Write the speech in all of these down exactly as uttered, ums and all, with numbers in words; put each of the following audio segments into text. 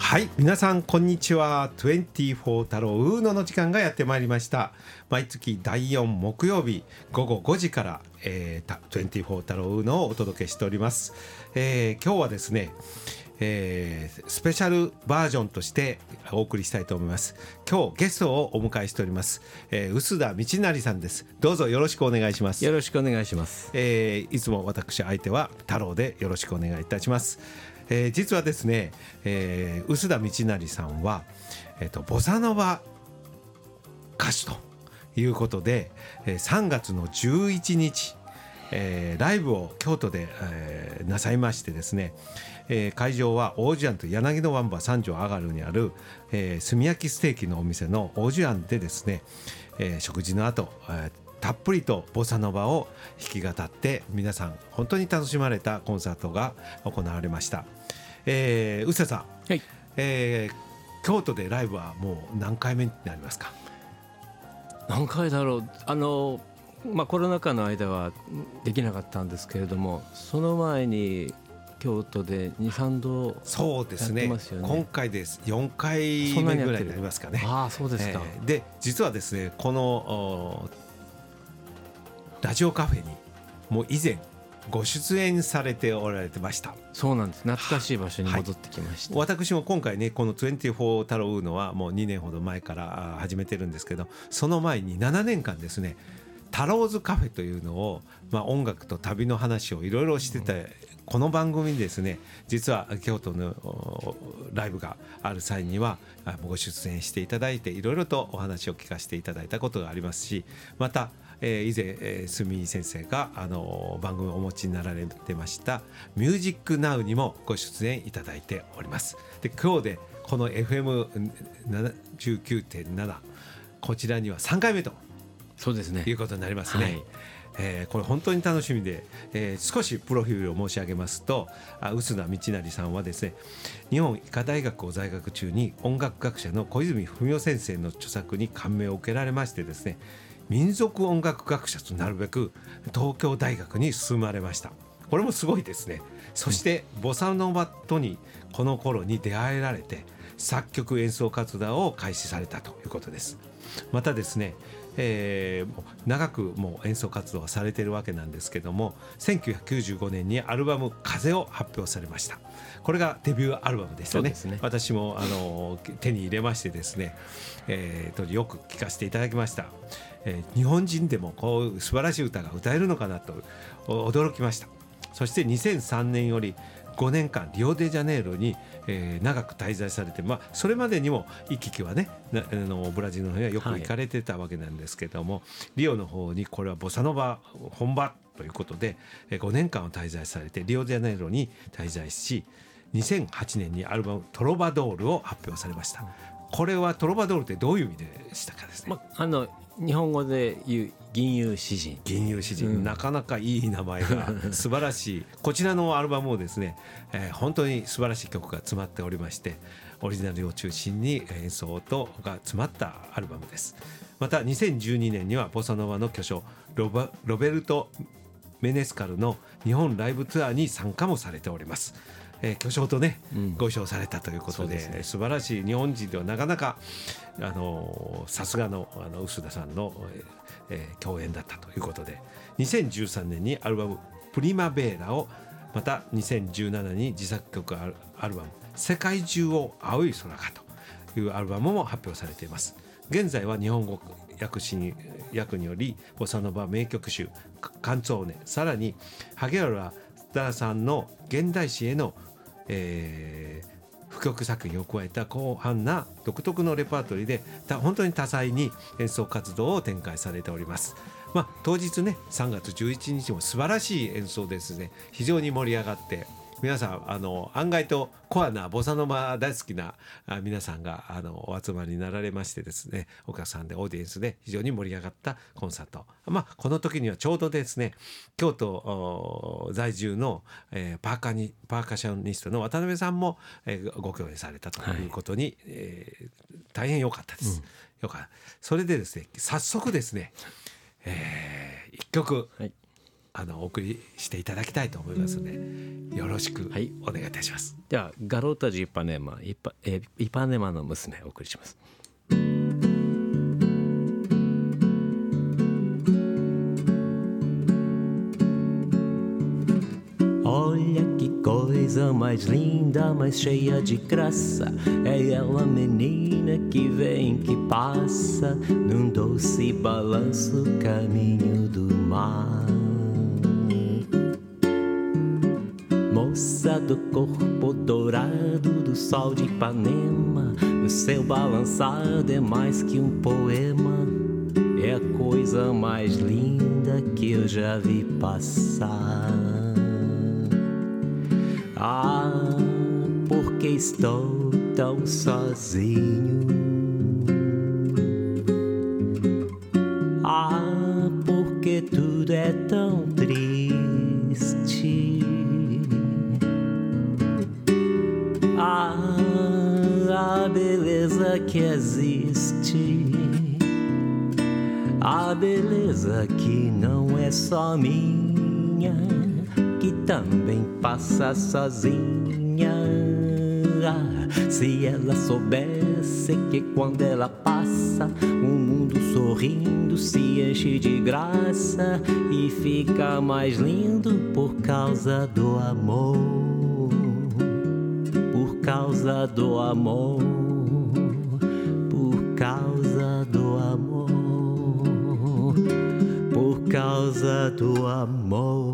はい、皆さんこんにちは。にじゅうよん太郎ウーノの時間がやってまいりました。毎月だいよん木曜日午後ごじから、えー、にじゅうよん太郎ウーノをお届けしております。えー、今日はですね、えー、スペシャルバージョンとしてお送りしたいと思います。今日ゲストをお迎えしております、えー、臼田道成さんです。どうぞよろしくお願いします。 よろしくお願いします。 えー、いつも私相手は太郎でよろしくお願いいたします。えー、実はですね、えー、臼田道成さんは、えーと、ボサノバ歌手ということで、えー、さんがつのじゅういちにち、えー、ライブを京都で、えー、なさいましてですね、えー、会場はオージュアンと柳のワンバ三条上がるにある、えー、炭焼きステーキのお店のオージュアンでですね、えー、食事の後、えーたっぷりとボサノバを弾き語って皆さん本当に楽しまれたコンサートが行われました。えー、臼田さん、 はい。 えー、京都でライブはもう何回目になりますか？ 何回だろう。あの、まあ、コロナ禍の間はできなかったんですけれども、その前に京都でに、さんどやってますよね。 そうですね。今回ですよんかいめぐらいになりますかね。 ああ、そうですか。 えー、で実はですね、このラジオカフェにもう以前ご出演されておられてました。 そうなんです。懐かしい場所に戻ってきました。 はい、私も今回ねこのにじゅうよん太郎ウーノはもうにねんほど前から始めてるんですけど、その前にななねんかんですねタローズカフェというのを、まあ、音楽と旅の話をいろいろしてた、うん、この番組にですね実は京都のライブがある際にはご出演していただいていろいろとお話を聞かせていただいたことがありますし、またえー、以前、えー、住先生が、あのー、番組をお持ちになられてましたミュージックナウにもご出演いただいております。で今日でこの エフエムななじゅうきゅうてんなな こちらにはさんかいめとそうですねいうことになりますね。はい、えー、これ本当に楽しみで、えー、少しプロフィールを申し上げますと、臼田道成さんはですね日本医科大学を在学中に音楽学者の小泉文雄先生の著作に感銘を受けられましてですね、民族音楽学者となるべく東京大学に進まれました。これもすごいですね。そしてボサノバとにこの頃に出会えられて作曲演奏活動を開始されたということです。またですね、えー、長くもう演奏活動をされているわけなんですけども、せんきゅうひゃくきゅうじゅうごねんにアルバム風を発表されました。これがデビューアルバムでしたね。ね、私もあの手に入れましてですね、えー、当時よく聴かせていただきました。えー、日本人でもこう素晴らしい歌が歌えるのかなと驚きました。そしてにせんさんねんよりごねんかんリオデジャネイロに、えー、長く滞在されて、まあ、それまでにも行き来はねあのブラジルの方にはよく行かれてたわけなんですけども、はい、リオの方にこれはボサノバ本場ということでごねんかんを滞在されてリオデジャネイロに滞在し、にせんはちねんにアルバムトロバドールを発表されました。これはトロバドールってどういう意味でしたかですね。 まあの日本語で言う吟遊詩人吟遊詩人、うん、なかなかいい名前が素晴らしいこちらのアルバムをですね、えー、本当に素晴らしい曲が詰まっておりまして、オリジナルを中心に演奏とが詰まったアルバムです。またにせんじゅうにねんにはボサノバの巨匠 ロ, バロベルト・メネスカルの日本ライブツアーに参加もされております。えー、巨匠とね、うん、ご一緒されたということ で, で、ね、素晴らしい日本人ではなかなかあのさすがのあの臼田さんの、えー、共演だったということで、にせんじゅうさんねんにアルバムプリマベーラを、またにせんじゅうななねんに自作曲アルバム世界中を青い空がというアルバムも発表されています。現在は日本語訳詞に訳によりボサノバ名曲集カンツォーネ、さらに萩原田さんの現代詩への、えー、譜曲作品を加えた広範な独特のレパートリーで本当に多彩に演奏活動を展開されております。まあ、当日ねさんがつじゅういちにちも素晴らしい演奏ですね。非常に盛り上がって皆さんあの案外とコアなボサノバ大好きな皆さんがあのお集まりになられましてですね、お客さんでオーディエンスで非常に盛り上がったコンサート、まあ、この時にはちょうどですね京都在住の、えー、パーカにパーカッショニストの渡辺さんも、えー、ご共演されたということに、はい、えー、大変良かったです、うん、よかった。それでですね早速ですね、えー、いっきょく、はい、 あのお送りしていただきたいと思いますので、よろしくお願いいたします。 はい、ではガロータジイパネマイパ、えー、イパネマの娘をお送りします。Olha que coisa mais linda, mais cheia de graça. É ela, menina, que vem, que passa num doce balanço, caminho do mar. Moça do corpo dourado do sol de Ipanema, o seu balançado é mais que um poema. É a coisa mais linda que eu já vi passar. Ah, porque estou tão sozinho. Ah, porque tudo é tão triste. Ah, a beleza que existe, a beleza que não é só minha, que também passa sozinha. Ah, se ela soubesse que quando ela passa, o mundo sorrindo se enche de graça e fica mais lindo por causa do amor, por causa do amor, por causa do amor, por causa do amor.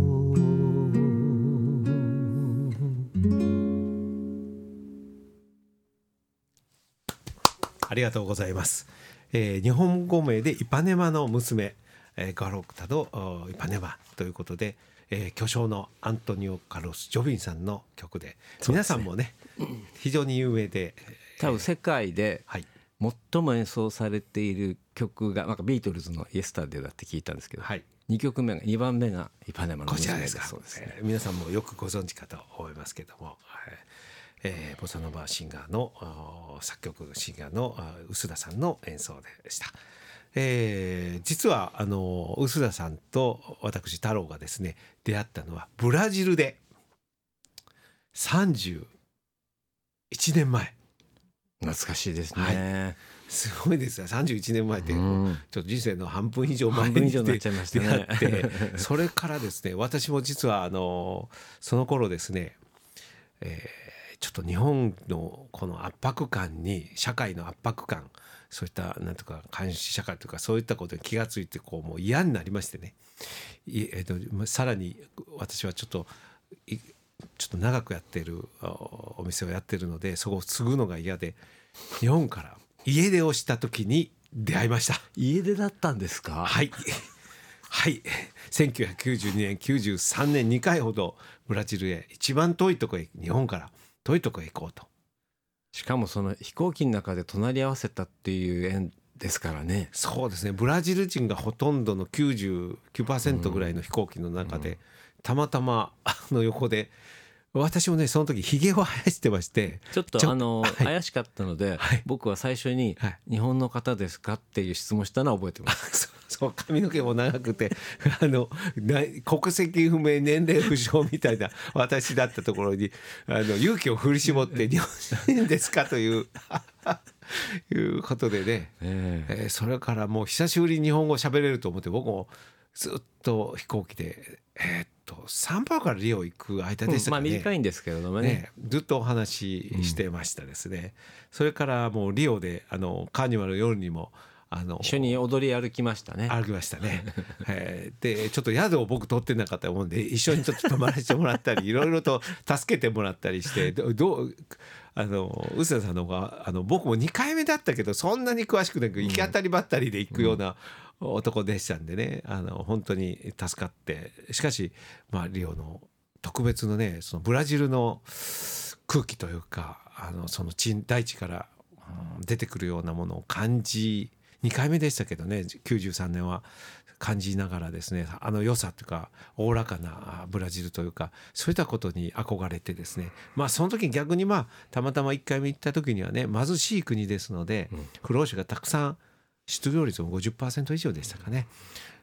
ありがとうございます。えー、日本語名でイパネマの娘、えー、ガロクタドイパネマということで、えー、巨匠のアントニオ・カルロス・ジョビンさんの曲で、皆さんもね、非常に有名で、 多分世界で最も演奏されている曲がなんかビートルズのイエスタデーだって聞いたんですけど、はい、にきょくめがにばんめがイパネマの娘です。こちらですか。そうですね、えー、皆さんもよくご存知かと思いますけども、はい、えー、ボサノバシンガーの作曲シンガーの臼田さんの演奏でした。えー、実はあの臼田さんと私太郎がですね出会ったのはブラジルでさんじゅういちねんまえ。 懐かしいですね、 はい、すごいですよ。さんじゅういちねんまえって、うん、ちょっと人生の半分以上前に出会ってそれからですね、私も実はあのその頃ですね、えー、ちょっと日本のこの圧迫感に、社会の圧迫感、そういったなんとか監視社会とかそういったことに気がついて、こうもう嫌になりましてね、えー、とさらに私はちょっとちょっと長くやっているお店をやってるので、そこを継ぐのが嫌で日本から家出をした時に出会いました。 家出だったんですか。 はいはいせんきゅうひゃくきゅうじゅうにねんきゅうじゅうさんねんにかいほどブラジルへ、一番遠いとこへ、日本から遠いとこへ行こうと。 しかもその飛行機の中で隣り合わせたっていう縁ですからね。 そうですね、ブラジル人がほとんどの きゅうじゅうきゅうパーセント ぐらいの飛行機の中で、うん、たまたまあの横で、私もねその時ひげを生やしてまして、 ちょっとあの、はい、怪しかったので、はい、僕は最初に、はい、日本の方ですかっていう質問したのは覚えてます。 そう、髪の毛も長くてあの国籍不明、年齢不詳みたいな私だったところに、あの勇気を振り絞って日本人ですかといういうことでね、えーえー、それからもう久しぶりに日本語喋れると思って、僕もずっと飛行機で、えー、っとサンパウロからリオ行く間でしたかね、 うん、まあ短いんですけれども ね, ねずっとお話ししてましたですね、うん、それからもうリオであのカーニバルの夜にもあの一緒に踊り歩きましたね。 歩きましたね、えー、でちょっと宿を僕取ってなかったもんで、一緒にちょっと泊まらせてもらったりいろいろと助けてもらったりして、どうあの臼田さんの方が、あの僕もにかいめだったけどそんなに詳しくなく、行き当たりばったりで行くような男でしたんでね、あの本当に助かって、しかし、まあ、リオの特別のね、そのブラジルの空気というか、あのその地大地から出てくるようなものを感じ、にかいめでしたけどね、きゅうじゅうさんねんは感じながらですね、あの良さというかおおらかなブラジルというか、そういったことに憧れてですね、まあその時に逆にまあたまたまいっかいめ行った時にはね、貧しい国ですので、不労者がたくさん、失業率も ごじゅっパーセント 以上でしたかね、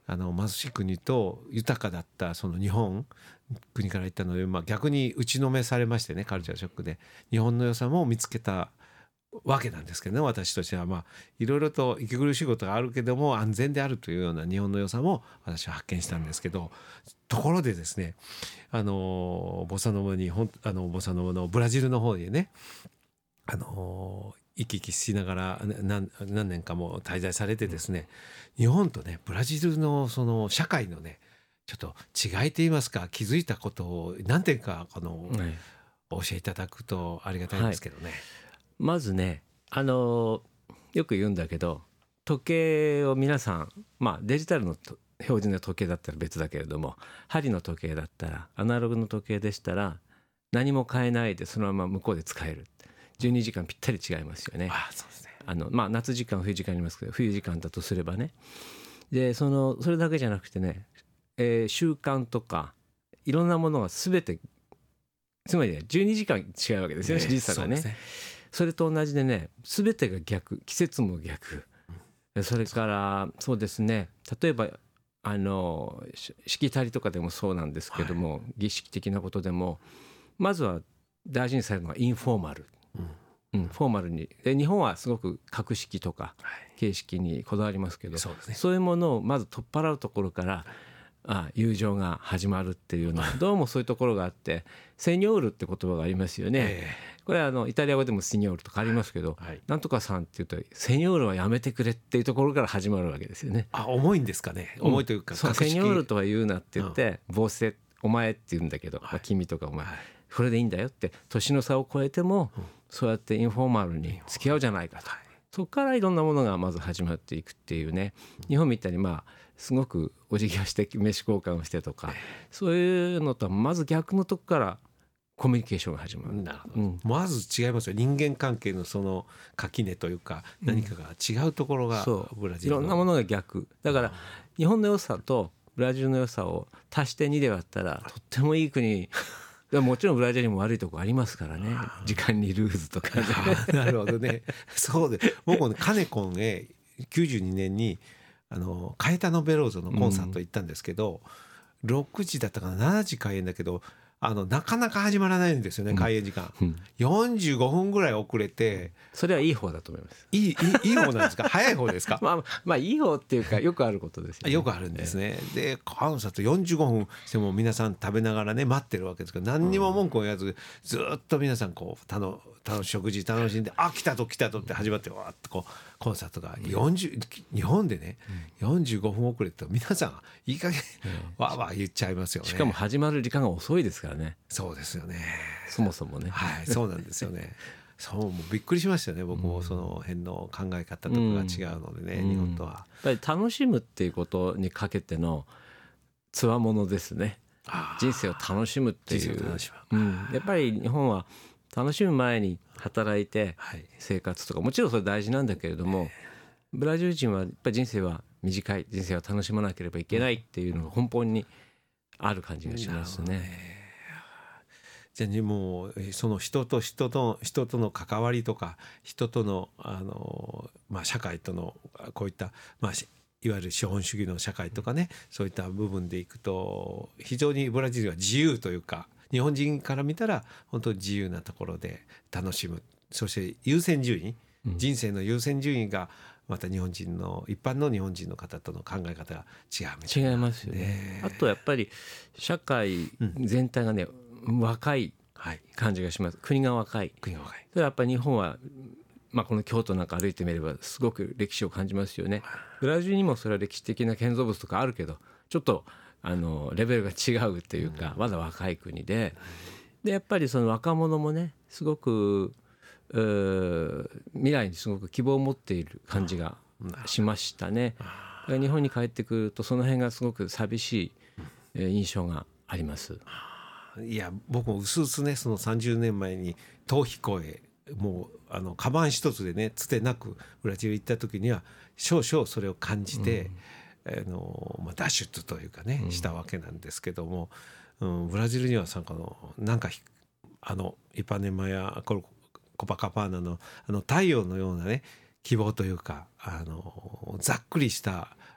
あの貧しい国と豊かだったその日本国から行ったので、まあ、逆に打ちのめされましてね、カルチャーショックで日本の良さも見つけたわけなんですけどね、私としては。まあいろいろと息苦しいことがあるけども安全であるというような日本の良さも私は発見したんですけど、ところでですね、あのボサノバにあのボサノバのブラジルの方でね、あの行き来しながら 何, 何年かも滞在されてですね、日本とねブラジルのその社会のねちょっと違いといいますか、気づいたことを何点かあの、はい、教えていただくとありがたいんですけどね。はい、 まずね、あのよく言うんだけど、時計を皆さん、まあ、デジタルの標準の時計だったら別だけれども、針の時計だったらアナログの時計でしたら何も変えないでそのまま向こうで使える。じゅうにじかんぴったり違いますよね。 ああ、そうですね。 あの、まあ、夏時間冬時間ありますけど、冬時間だとすればね。でそのそれだけじゃなくてね、えー、習慣とかいろんなものが全て、つまりねじゅうにじかん違うわけですよね、時差がね。 そ, ねそれと同じでね、全てが逆、季節も逆、うん、それからそうですね、例えばあのしきたりとかでもそうなんですけども、はい、儀式的なことでもまずは大事にされるのがインフォーマル、うんうん、フォーマルに。で日本はすごく格式とか形式にこだわりますけど、はい、そうですね、そういうものをまず取っ払うところから、あ友情が始まるっていうのはどうもそういうところがあって、セニョールって言葉がありますよね。えー、これはあのイタリア語でもシニョールとかありますけど、はい、なんとかさんっていうとセニョールはやめてくれっていうところから始まるわけですよね。 あ、重いんですかね。重いというか、 うん、そう、セニョールとは言うなって言って、うん、ボセお前って言うんだけど、はい、まあ、君とかお前、はい、これでいいんだよって、年の差を超えても、うん、そうやってインフォーマルに付き合うじゃないかと、はい、そこからいろんなものがまず始まっていくっていうね。日本みたいにまあすごくお辞儀をして飯交換をしてとか、そういうのとはまず逆のとこからコミュニケーションが始まる。 なるほど、うん、まず違いますよ、人間関係のその垣根というか何かが違うところが、 うん、ブラジルのいろんなものが逆だから、日本の良さとブラジルの良さを足してにで割ったらとってもいい国もちろんブラジルにも悪いとこありますからね、時間にルーズとか、ね、 なるほどね。そうで、僕も、ね、カネコンへきゅうじゅうにねんにあのカエタノ・ベローゾのコンサート行ったんですけど、うん、ろくじだったかな、しちじ開演だけど、あのなかなか始まらないんですよね、開演時間、うん、よんじゅうごふんぐらい遅れて。 それはいい方だと思います。 いい、いい、いい方なんですか？早い方ですか？ まあ、まあいい方っていうかよくあることですよね。 よくあるんですね。でコンサートよんじゅうごふんしても皆さん食べながらね待ってるわけですけど、何にも文句を言わずずっと皆さんこうたの楽し食事楽しんで、あ来たと来たとって始まって、わーっとこうコンサートがよんじゅう、日本でねよんじゅうごふん遅れて皆さんいい加減わーわー言っちゃいますよね。 しかも始まる時間が遅いですからね。 そうですよね、 そもそもね。 はい、そうなんですよね。そうもうびっくりしましたよね。僕もその辺の考え方とかが違うのでね、うん、日本とはやっぱり楽しむっていうことにかけてのつわものですね。人生を楽しむっていう、うん、やっぱり日本は楽しむ前に働いて生活とかもちろんそれ大事なんだけれども、ブラジル人はやっぱり人生は短い、人生は楽しまなければいけないっていうのが根本にある感じがしますね。 じゃあもうその人と人と人との関わりとか人とのあの、まあ、社会とのこういった、まあ、いわゆる資本主義の社会とかね、そういった部分でいくと非常にブラジルは自由というか、日本人から見たら本当に自由なところで楽しむ。そして優先順位、うん、人生の優先順位がまた日本人の一般の日本人の方との考え方が違うみたいな。 違いますよね。あとやっぱり社会全体がね、うん、若い感じがします。国が若い。 国が若い。 それはやっぱり日本は、まあ、この京都なんか歩いてみればすごく歴史を感じますよね。ブラジルにもそれは歴史的な建造物とかあるけど、ちょっとあのレベルが違うっていうか、まだ若い国で、でやっぱりその若者もねすごく未来にすごく希望を持っている感じがしましたね。日本に帰ってくるとその辺がすごく寂しい印象があります。 いや僕もうすうすね、そのさんじゅうねんまえに逃避行へもうあのカバン一つでねつてなくブラジル行った時には少々それを感じて、うん、あのまあ、脱出というかね、うん、したわけなんですけども、うん、ブラジルにはさのなんかあのイパネマやコパカパーナのあの太陽のようなね希望というか、あのざっくりした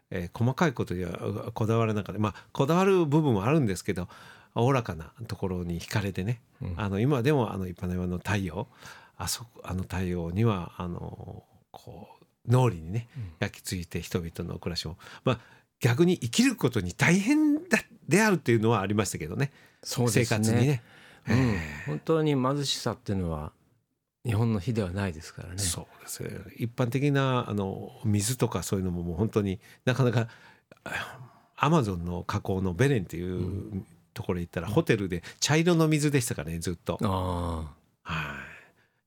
えー、細かいことにはこだわらなかった、まあこだわる部分もあるんですけど、おおらかなところに惹かれてね、うん、あの今でもあのイパネマの太陽、あそこあの太陽にはあのこう脳裏にね焼き付いて人々の暮らしを、まあ逆に生きることに大変だであるっていうのはありましたけどね。 そうですね、 生活にね、 うん、本当に貧しさっていうのは日本の比ではないですからね。 そうです。一般的なあの水とかそういうのももう本当になかなかアマゾンの河口のベレンっていうところに行ったら、ホテルで茶色の水でしたからね、ずっと。あはい。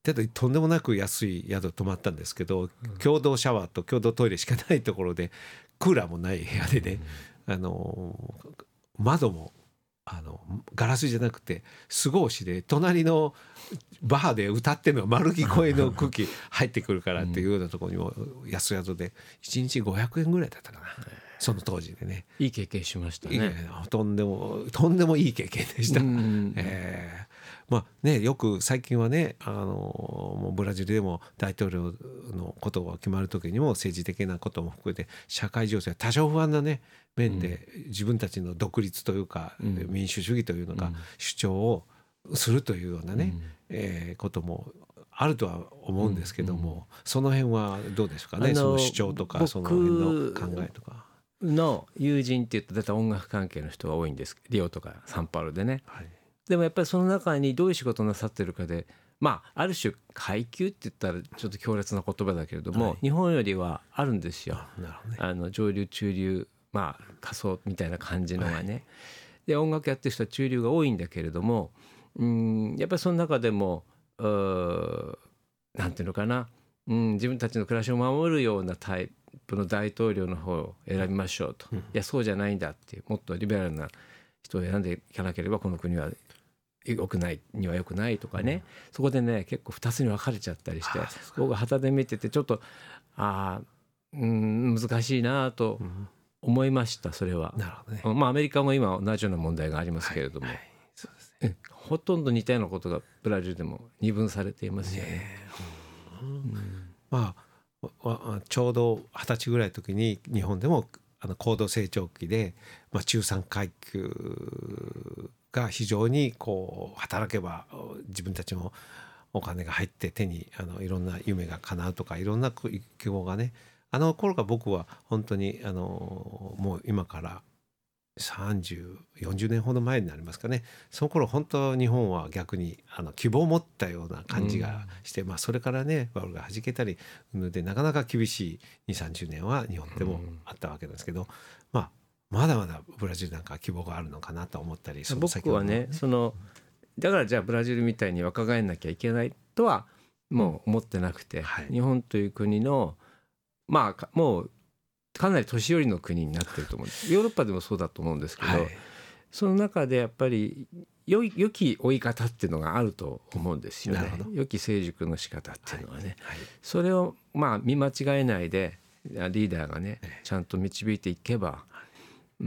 でとんでもなく安い宿泊まったんですけど、共同シャワーと共同トイレしかないところで、クーラーもない部屋でね、あの窓もあのガラスじゃなくて素格子で、隣のバーで歌ってるのが丸聞こえの空気入ってくるからっていうようなところにも安宿でいちにちごひゃくえんぐらいだったかな、その当時でね。 いい経験しましたね。 とんでもとんでもいい経験でした。えーまあね、よく最近はね、あのもうブラジルでも大統領のことが決まる時にも政治的なことも含めて社会情勢多少不安なね面で自分たちの独立というか、うん、民主主義というのか主張をするというようなね、うんえー、こともあるとは思うんですけども、うんうん、その辺はどうですかね、その主張とかその辺の考えとか。 の友人って言うと大体音楽関係の人が多いんです、リオとかサンパウロでね、はい、でもやっぱりその中にどういう仕事をなさってるかで、まあある種階級って言ったらちょっと強烈な言葉だけれども、はい、日本よりはあるんですよ。なるほどね、あの上流中流、まあ仮想みたいな感じのがね、はい、で音楽やってる人は中流が多いんだけれども、うんやっぱりその中でもなんていうのかな、うん、自分たちの暮らしを守るようなタイプの大統領の方を選びましょうと、うん、いやそうじゃないんだっていう、もっとリベラルな人を選んでいかなければこの国は良くないには良くないとかね、うん、そこでね結構ふたつに分かれちゃったりして、僕は旗で見ててちょっとあうん難しいなと思いました。それはなるほど、ね、まあアメリカも今同じような問題がありますけれども、はいはい、そうですね、ほとんど似たようなことがブラジルでも二分されていますよね。ねうんうん、まあちょうど二十歳ぐらいの時に日本でもあの高度成長期で、まあ、中産階級が非常にこう働けば自分たちもお金が入って手にあのいろんな夢が叶うとかいろんな希望がね、あの頃が僕は本当にあのもう今からさんじゅう、よんじゅうねんほど前になりますかね。その頃本当日本は逆にあの希望を持ったような感じがして、うんまあ、それからねバブルがはじけたりでなかなか厳しいにじゅう、さんじゅうねんは日本でもあったわけですけど、まあ、まだまだブラジルなんか希望があるのかなと思ったり、その僕はねそのだからじゃあブラジルみたいに若返んなきゃいけないとはもう思ってなくて、はい、日本という国のまあもうかなり年寄りの国になってると思うんです。ヨーロッパでもそうだと思うんですけど、はい、その中でやっぱり良い良き追い方っていうのがあると思うんですよね。良き成熟の仕方っていうのはね、はいはい、それをまあ見間違えないでリーダーがねちゃんと導いていけば、うん、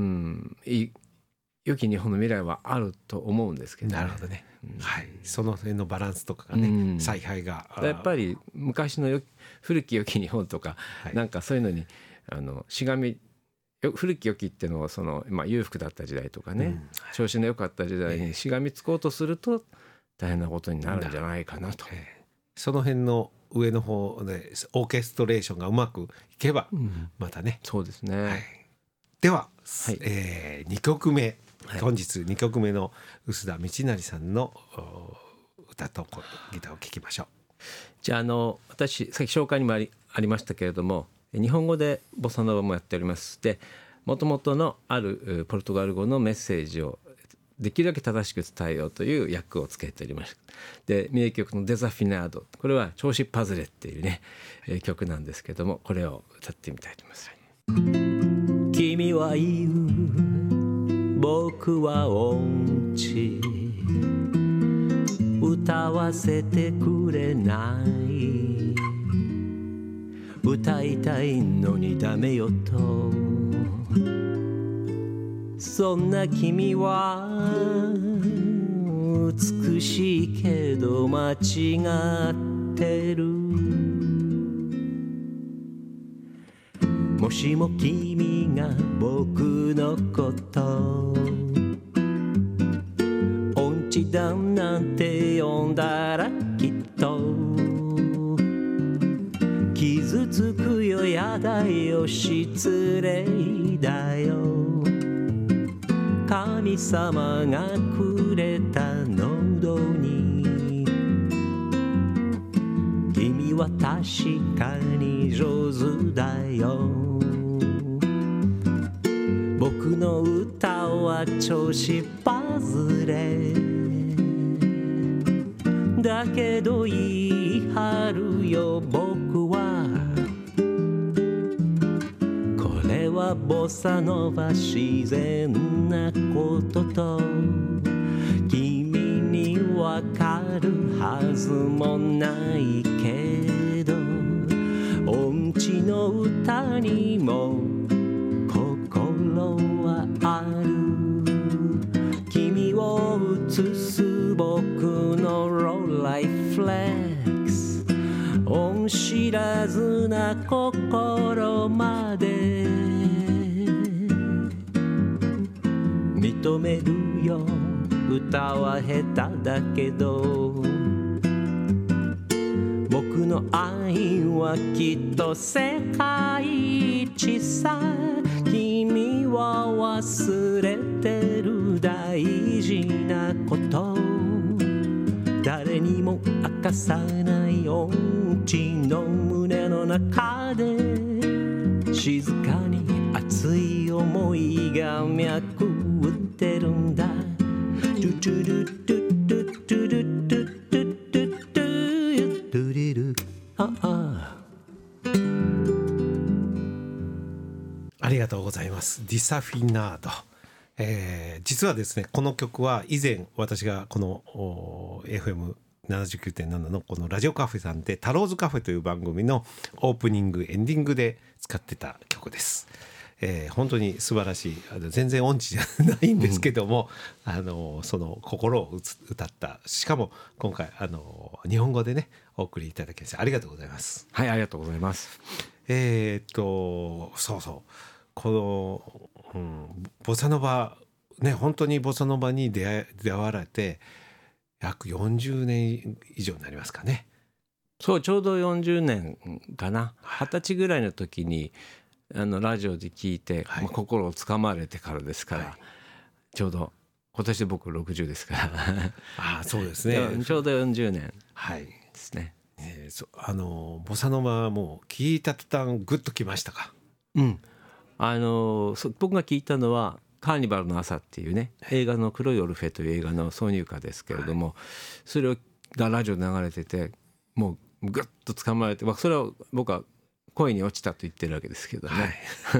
いい良き日本の未来はあると思うんですけどね。 なるほどね、うんはい、その辺のバランスとかがね、うん、采配がやっぱり昔のよ古き良き日本とか、はい、なんかそういうのにあのしがみ古き良きっていうのはその、まあ、裕福だった時代とかね、うん、調子の良かった時代にしがみつこうとすると大変なことになるんじゃないかなと、えー、その辺の上の方でオーケストレーションがうまくいけばまたね、 うん、そうですね、はい、 では、はいえー、にきょくめ、はい、本日にきょくめの臼田道成さんの歌とギターを聴きましょう。 じゃあ、あの私さっき紹介にもあり、ありましたけれども日本語でボサノバもやっております。でもともとのあるポルトガル語のメッセージをできるだけ正しく伝えようという訳をつけておりました。で名曲のデザフィナード、これは調子パズレっていうね、えー、曲なんですけども、これを歌ってみたいと思います。君は言う僕は音痴、歌わせてくれない、歌いたいのにダメよと、そんな君は美しいけど間違ってる、 もしも君が僕のこと音痴だなんて呼んだらきっと傷つくよやだよ失礼だよ神様がくれた喉に君は確かに上手だよ僕の歌は調子外れだけど言い張るよ僕はこれはボサノバ自然なことと君にわかるはずもないけど音痴の歌にも心はある君を映す僕のローライフレックス恩知らずな心まで認めるよ歌は下手だけど僕の愛はきっと世界一さ君は忘れてる大事なこと誰にも明かさない音痴の胸の中で静かに熱い思いが脈打ってるんだトゥトゥルトゥトゥトゥルトゥトゥトゥトゥトゥリルああありがとうございます。ディサフィナード、えー、実はですねこの曲は以前私がこの エフエムななじゅうきゅうてんなな のこのラジオカフェさんでタローズカフェという番組のオープニングエンディングで使ってた曲です。えー、本当に素晴らしい全然音痴じゃないんですけども、うん、あのその心を歌ったしかも今回あの日本語でねお送りいただきましてありがとうございます。 はいありがとうございます。 えー、っとそうそうこの、うん、ボサノバね本当にボサノバに出会出会われて約よんじゅうねん以上になりますかね。 そうちょうどよんじゅうねんかな二十歳ぐらいの時にあのラジオで聞いて、はいまあ、心をつかまれてからですから、はい、ちょうど今年で僕ろくじゅうですからあそうですねちょうどよんじゅうねんですね、 はいえー、そあのボサノバはもう聞いた途端グッときましたか。 うんあの僕が聞いたのはカーニバルの朝っていうね映画の黒いオルフェという映画の挿入歌ですけれども、はい、それがラジオで流れててもうグッとつかまれて、まあ、それを僕は恋に落ちたと言ってるわけですけどね、 はい、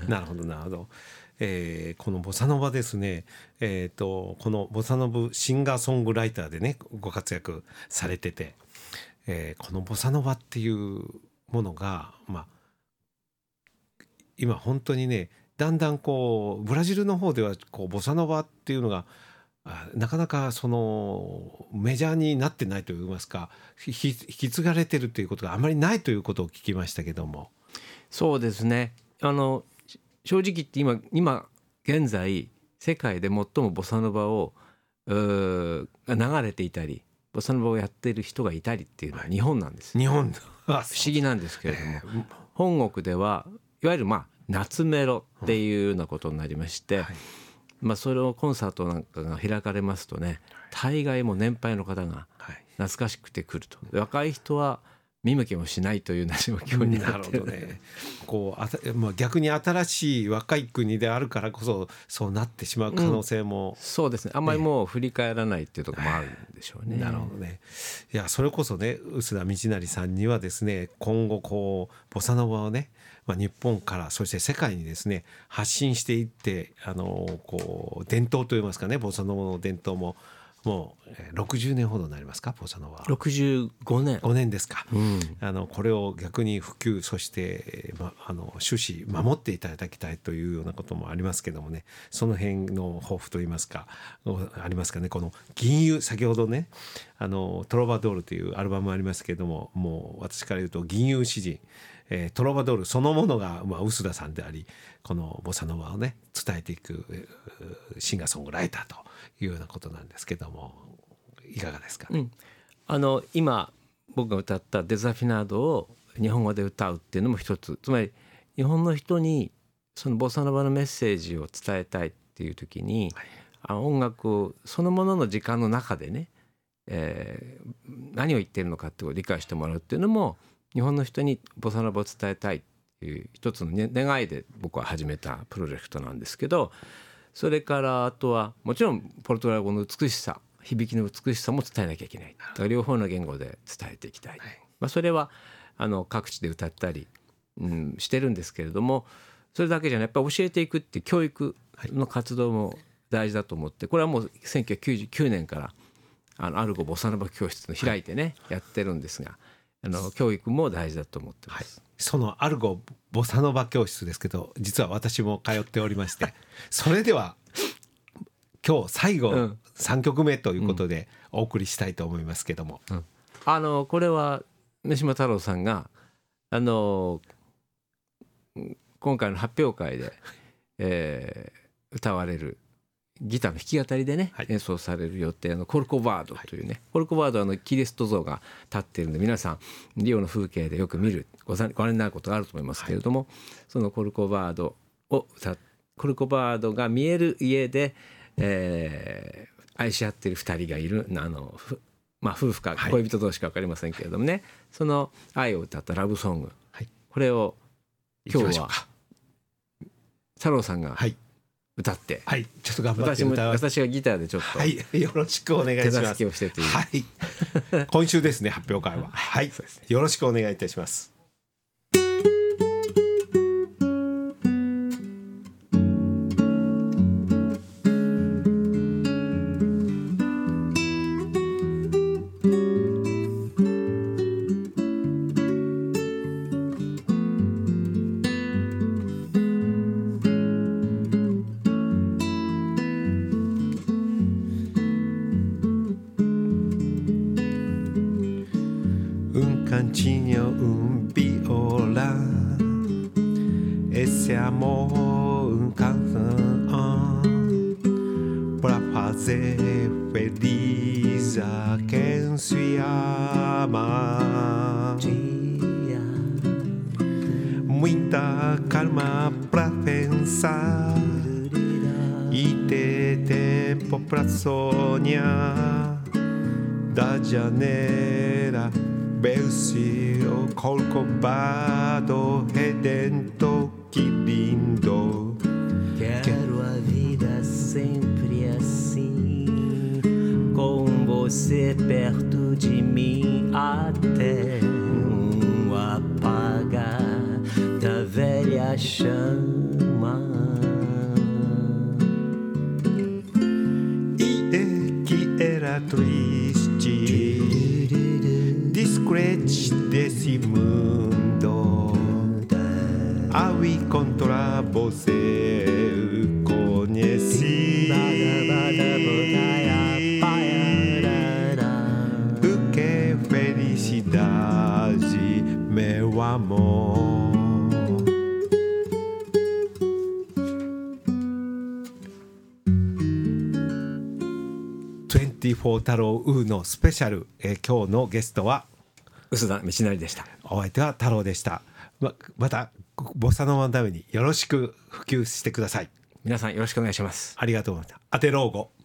なるほどなるほど、えー、このボサノバですね、えー、とこのボサノブシンガーソングライターでねご活躍されてて、えー、このボサノバっていうものが、まあ、今本当にねだんだんこうブラジルの方ではこうボサノバっていうのがなかなかそのメジャーになってないといいますか引き継がれてるということがあまりないということを聞きましたけども。 そうですねあの正直言って今今現在世界で最もボサノバを流れていたりボサノバをやっている人がいたりっていうのは日本なんです、 はい、日本不思議なんですけれども、えー、本国ではいわゆるまあ夏メロっていうようなことになりまして、うんはいまあ、それをコンサートなんかが開かれますとね大概も年配の方が懐かしくて来ると、はい、若い人は見向きもしないというような状況になってる、ねこうあた、まあ、逆に新しい若い国であるからこそそうなってしまう可能性も、 うん、そうですねあんまりもう振り返らないっていうところもあるんでしょうね、 えー、なるほどね。いやそれこそね臼田道成さんにはですね今後こうボサノバをねまあ、日本からそして世界にですね発信していってあのこう伝統といいますかねボサノバの伝統ももうろくじゅうねんほどになりますか、ボサノバ。 ろくじゅうごねん。 ごねんですか、 うん、 あのこれを逆に普及、そして、ま、あの趣旨守っていただきたいというようなこともありますけどもね、その辺の抱負といいますかありますかね。この銀融、先ほどねあのトロバドールというアルバムありますけども、もう私から言うと銀融詩人、えー、トロバドールそのものが、まあ、臼田さんであり、このボサノバをね伝えていくシンガーソングライターというようなことなんですけども、いかがですか。 うん、あの今僕が歌ったデザフィナードを日本語で歌うっていうのも一つ、つまり日本の人にそのボサノバのメッセージを伝えたいっていう時に、はい、あの音楽そのものの時間の中でね、えー、何を言ってるのかっていうのを理解してもらうっていうのも日本の人にボサノバを伝えたいっていう一つの、ね、願いで僕は始めたプロジェクトなんですけど、それからあとはもちろんポルトガル語の美しさ、響きの美しさも伝えなきゃいけない。だから両方の言語で伝えていきたい、はい、まあ、それはあの各地で歌ったり、うん、してるんですけれども、それだけじゃない、やっぱり教えていくっていう教育の活動も大事だと思って、これはもうせんきゅうひゃくきゅうじゅうきゅうねんからあのアルゴボサノバ教室の開いてね、はい、やってるんですが、あの教育も大事だと思ってます、 はい、そのアルゴボサノバ教室ですけど、実は私も通っておりましてそれでは今日最後さんきょくめということでお送りしたいと思いますけども、うんうん、 あのこれは三島太郎さんがあの今回の発表会で、えー、歌われるギターの弾き語りでね、はい、演奏される予定のコルコバードというね、はい、コルコバードはあのキリスト像が立っているんで、皆さんリオの風景でよく見る、ご覧になることがあると思いますけれども、はい、そのコルコバードを歌コルコバードが見える家で、えー、愛し合っているふたりがいる、あの、まあ、夫婦か恋人同士か分かりませんけれどもね、はい、その愛を歌ったラブソング、はい、これを今日は太郎さんが歌って、 はい、ちょっと頑張って歌わ私も私がギターでちょっと、 はい、よろしくお願いします。 手助けをしてという、 はい、今週ですね、発表会は、はい、そうですね、よろしくお願いいたします。Cantinho un viola esse amor um canção pra fazer feliz a quem se ama. Muita calma pra pensar e ter tempo pra sonhar. Da janela Belsi o Corcovado redento, que lindo. Quero a vida sempre assim, com você perto de mim, até um apagar da velha chama. E é que era triste discrete desse mundo, ao encontrar você conheci o que é felicidade, meu amor.にじゅうよん太郎ウーのスペシャル、えー、今日のゲストは臼田道成でした。 お相手は太郎でした。 ま, またボサノバのためによろしく普及してください。 皆さんよろしくお願いします。 ありがとうございます。アテローゴ。